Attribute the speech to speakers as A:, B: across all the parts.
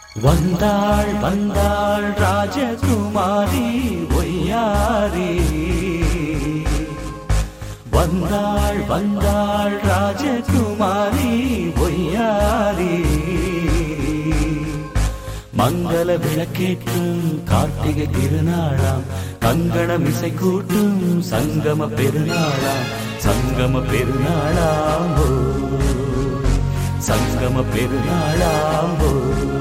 A: வந்தாள் வந்தாள் ராஜகுமாரி ஒய்யாரி. வந்தாள் வந்தாள் ராஜகுமாரி ஒய்யாரி. மங்கள விளக்கேற்றும் கார்த்திகை திருநாளாம், கங்கணம் இசை கூட்டும் சங்கம பெருநாளாம். சங்கம பெருநாளாம்போ, சங்கம பெருநாளாம்போ.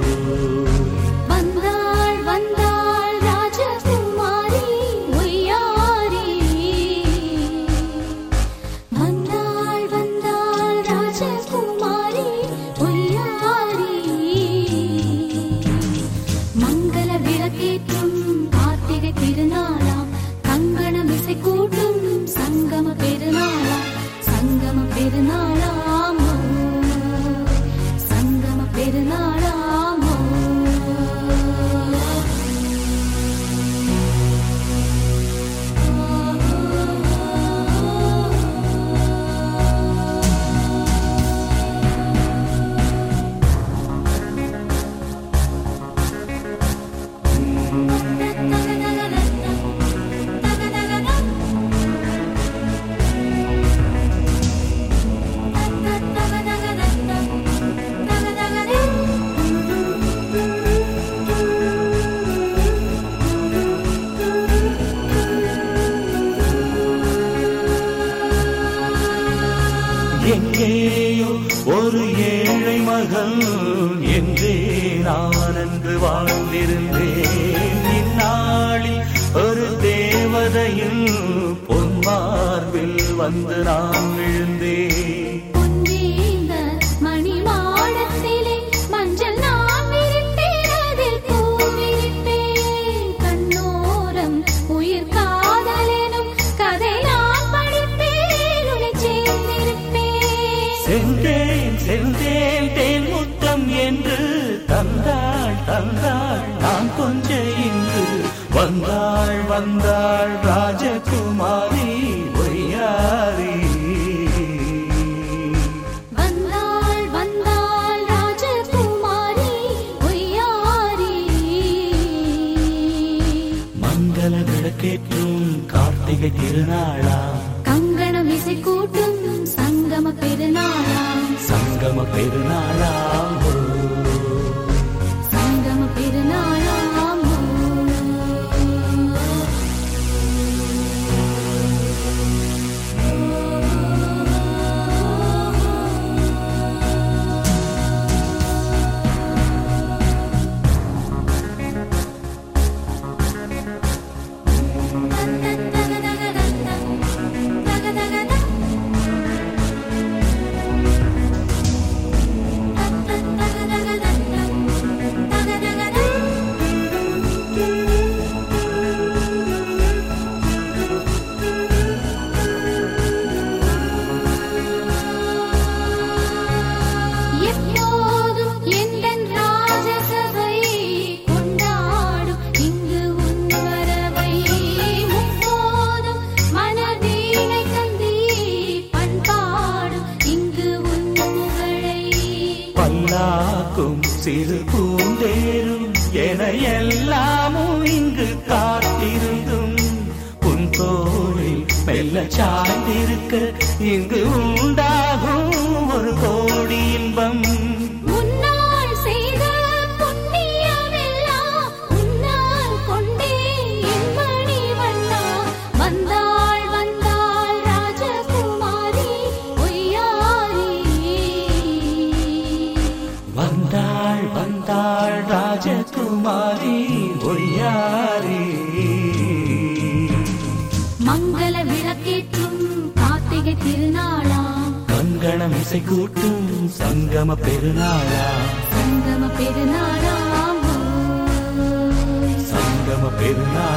A: எங்கேயோ ஒரு ஏழை மகள் என்றே நான் அன்று வாழ்ந்திருந்தேன். இந்நாளில் ஒரு தேவதையில் பொன்மார்பில் வந்து நான் விழுந்தேன். செந்தேன் செந்தேன் தேன் முத்தம் என்று தந்தாள் தந்தாள் நான் கொஞ்ச இங்கு. வந்தாள் வந்தாள் ராஜகுமாரி ஒய்யாரி.
B: வந்தாள் வந்தாள் ராஜகுமாரி ஒய்யாரி.
A: மங்கள விளக்கேற்றும் கார்த்திகை திருநாளா,
B: கங்கணம் இசை கூட்டும் சங்கம பெருநாளா.
A: சங்கம பெருநாளா,
B: சங்கம பெருநாளா.
A: பல்லாக்கும் சிறு பூந்தேரும் என எல்லாமும் இங்கு காத்திருந்தும் உன் தோளில் மெல்ல சாய்ந்திருக்க இங்கு உண்டாகும் ஒரு கோடி இன்பம். வந்தாள் வந்தாள் ராஜகுமாரி ஒய்யாரி.
B: மங்கள விளக்கேற்றும் கார்த்திகை திருநாளா,
A: கங்கணம் இசை கூட்டும் சங்கம பெருநாளா.
B: சங்கம பெருநாளா,
A: சங்கம பெருநாளா.